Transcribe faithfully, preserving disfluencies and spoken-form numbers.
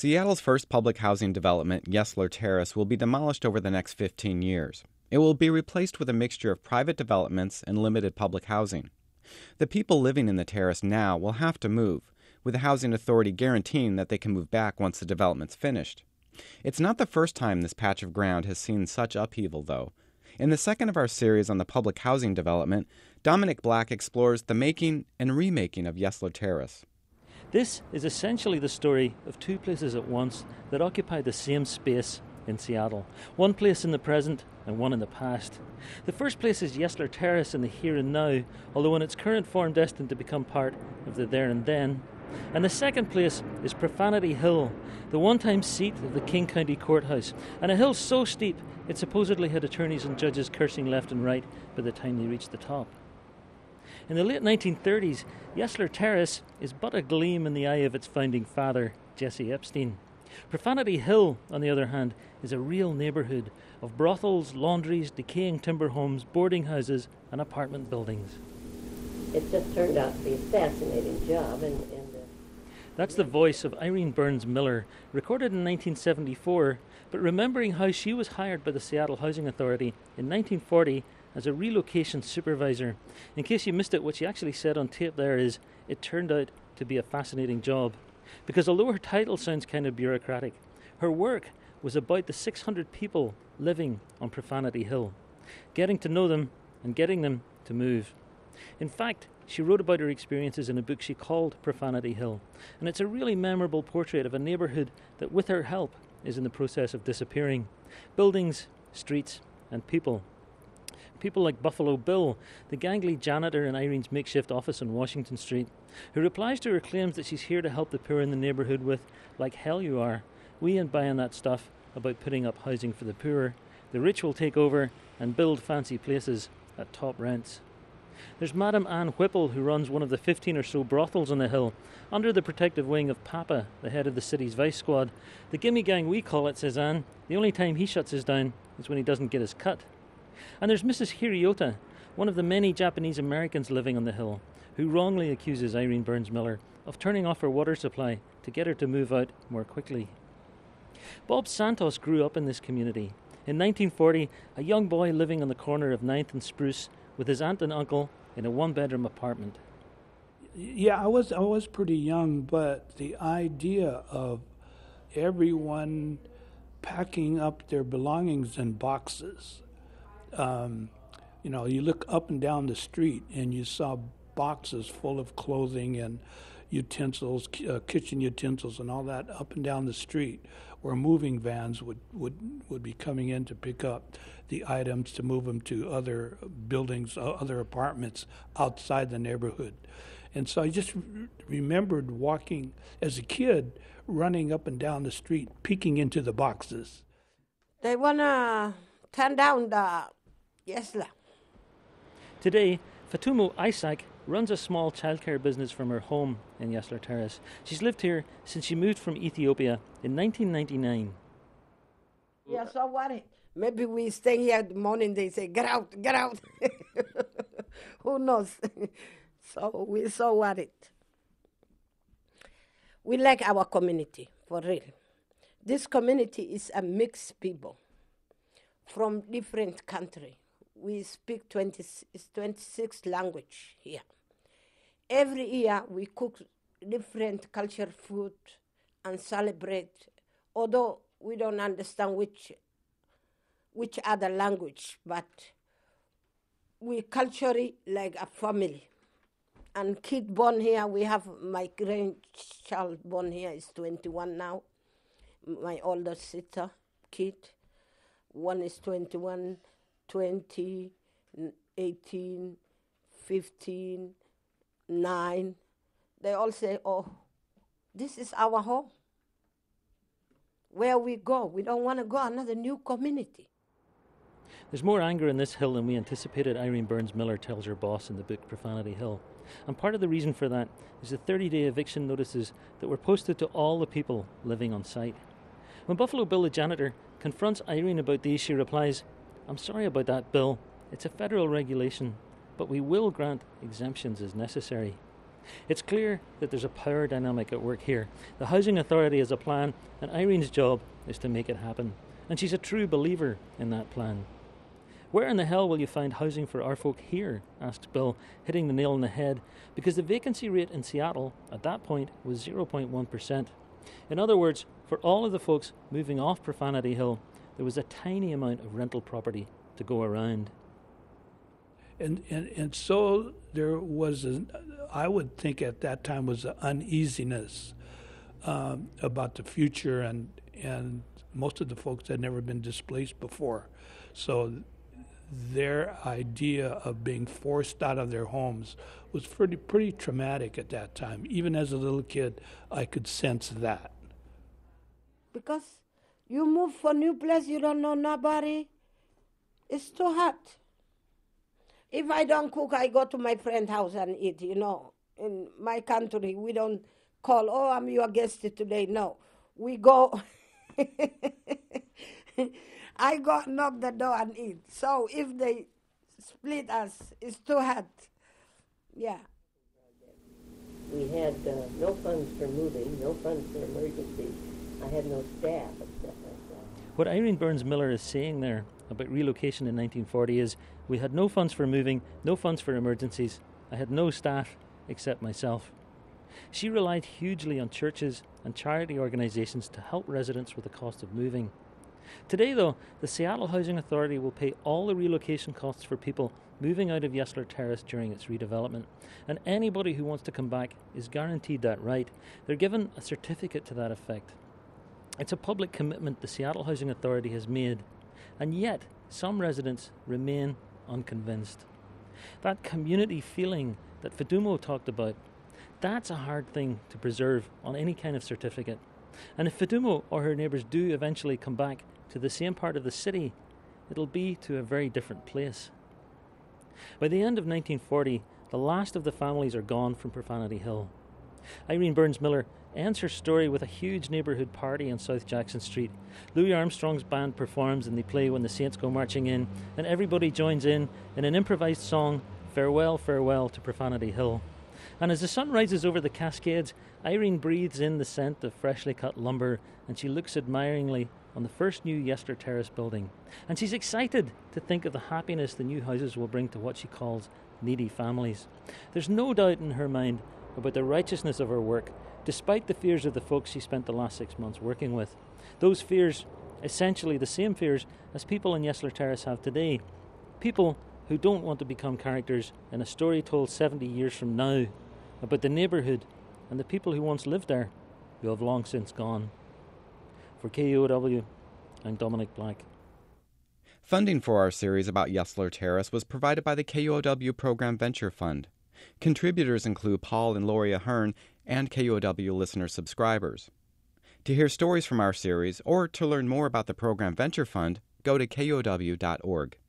Seattle's first public housing development, Yesler Terrace, will be demolished over the next fifteen years. It will be replaced with a mixture of private developments and limited public housing. The people living in the terrace now will have to move, with the Housing Authority guaranteeing that they can move back once the development's finished. It's not the first time this patch of ground has seen such upheaval, though. In the second of our series on the public housing development, Dominic Black explores the making and remaking of Yesler Terrace. This is essentially the story of two places at once that occupy the same space in Seattle. One place in the present and one in the past. The first place is Yesler Terrace in the here and now, although in its current form destined to become part of the there and then. And the second place is Profanity Hill, the one-time seat of the King County Courthouse, and a hill so steep it supposedly had attorneys and judges cursing left and right by the time they reached the top. In the late nineteen thirties, Yesler Terrace is but a gleam in the eye of its founding father, Jesse Epstein. Profanity Hill, on the other hand, is a real neighbourhood of brothels, laundries, decaying timber homes, boarding houses and apartment buildings. It just turned out to be a fascinating job. And, and uh... That's the voice of Irene Burns Miller, recorded in nineteen seventy-four, but remembering how she was hired by the Seattle Housing Authority in nineteen forty as a relocation supervisor. In case you missed it, what she actually said on tape there is, it turned out to be a fascinating job. Because although her title sounds kind of bureaucratic, her work was about the six hundred people living on Profanity Hill, getting to know them and getting them to move. In fact, she wrote about her experiences in a book she called Profanity Hill, and it's a really memorable portrait of a neighbourhood that, with her help, is in the process of disappearing. Buildings, streets, and people. People like Buffalo Bill, the gangly janitor in Irene's makeshift office on Washington Street, who replies to her claims that she's here to help the poor in the neighbourhood with, like hell you are, we ain't buying that stuff about putting up housing for the poor. The rich will take over and build fancy places at top rents. There's Madame Anne Whipple, who runs one of the fifteen or so brothels on the hill, under the protective wing of Papa, the head of the city's vice squad. The gimme gang we call it, says Anne. The only time he shuts us down is when he doesn't get his cut. And there's Missus Hiriota, one of the many Japanese Americans living on the hill, who wrongly accuses Irene Burns Miller of turning off her water supply to get her to move out more quickly. Bob Santos grew up in this community. In nineteen forty, a young boy living on the corner of ninth and Spruce with his aunt and uncle in a one-bedroom apartment. Yeah, I was I was pretty young, but the idea of everyone packing up their belongings in boxes. Um, you know, you look up and down the street and you saw boxes full of clothing and utensils, uh, kitchen utensils and all that up and down the street, where moving vans would, would, would be coming in to pick up the items to move them to other buildings, uh, other apartments outside the neighborhood. And so I just re- remembered walking as a kid, running up and down the street, peeking into the boxes. They want to turn down the Yesler. Today, Fatumo Isaac runs a small childcare business from her home in Yesler Terrace. She's lived here since she moved from Ethiopia in nineteen ninety-nine. Yeah, so what? Maybe we stay here in the morning, they say, get out, get out. Who knows? So we're so worried. We like our community, for real. This community is a mixed people from different countries. We speak twenty, twenty-six language here. Every year we cook different culture food and celebrate, although we don't understand which which other language, but we culturally like a family. And kid born here, we have my grandchild born here is twenty-one now. My older sister, kid, one is twenty-one, twenty, eighteen, fifteen, nine. They all say, oh, this is our home. Where we go, we don't want to go another new community. There's more anger in this hill than we anticipated, Irene Burns Miller tells her boss in the book Profanity Hill. And part of the reason for that is the thirty-day eviction notices that were posted to all the people living on site. When Buffalo Bill the janitor confronts Irene about these, she replies, I'm sorry about that, Bill. It's a federal regulation, but we will grant exemptions as necessary. It's clear that there's a power dynamic at work here. The Housing Authority has a plan, and Irene's job is to make it happen. And she's a true believer in that plan. Where in the hell will you find housing for our folk here? Asked Bill, hitting the nail on the head, because the vacancy rate in Seattle at that point was zero point one percent. In other words, for all of the folks moving off Profanity Hill, there was a tiny amount of rental property to go around. And, and and so there was, a, I would think at that time, was an uneasiness um, about the future, and and most of the folks had never been displaced before. So their idea of being forced out of their homes was pretty, pretty traumatic at that time. Even as a little kid, I could sense that. Because you move for a new place, you don't know nobody. It's too hot. If I don't cook, I go to my friend's house and eat, you know. In my country, we don't call, oh, I'm your guest today. No. We go, I go knock the door and eat. So if they split us, it's too hot. Yeah. We had uh, no funds for moving, no funds for emergencies. I had no staff except myself. What Irene Burns Miller is saying there about relocation in nineteen forty is, we had no funds for moving, no funds for emergencies. I had no staff except myself. She relied hugely on churches and charity organisations to help residents with the cost of moving. Today, though, the Seattle Housing Authority will pay all the relocation costs for people moving out of Yesler Terrace during its redevelopment, and anybody who wants to come back is guaranteed that right. They're given a certificate to that effect. It's a public commitment the Seattle Housing Authority has made, and yet some residents remain unconvinced. That community feeling that Fedumo talked about, that's a hard thing to preserve on any kind of certificate. And if Fedumo or her neighbours do eventually come back to the same part of the city, it'll be to a very different place. By the end of nineteen forty, the last of the families are gone from Profanity Hill. Irene Burns Miller ends her story with a huge neighbourhood party on South Jackson Street. Louis Armstrong's band performs and they play When the Saints Go Marching In, and everybody joins in in an improvised song, Farewell, Farewell to Profanity Hill. And as the sun rises over the Cascades, Irene breathes in the scent of freshly cut lumber, and she looks admiringly on the first new Yesler Terrace building. And she's excited to think of the happiness the new houses will bring to what she calls needy families. There's no doubt in her mind about the righteousness of her work, despite the fears of the folks she spent the last six months working with. Those fears, essentially the same fears as people in Yesler Terrace have today. People who don't want to become characters in a story told seventy years from now about the neighbourhood and the people who once lived there, who have long since gone. For K U O W, I'm Dominic Black. Funding for our series about Yesler Terrace was provided by the K U O W Program Venture Fund. Contributors include Paul and Lori Ahern and K U O W listener subscribers. To hear stories from our series or to learn more about the Program Venture Fund, go to K U O W dot org.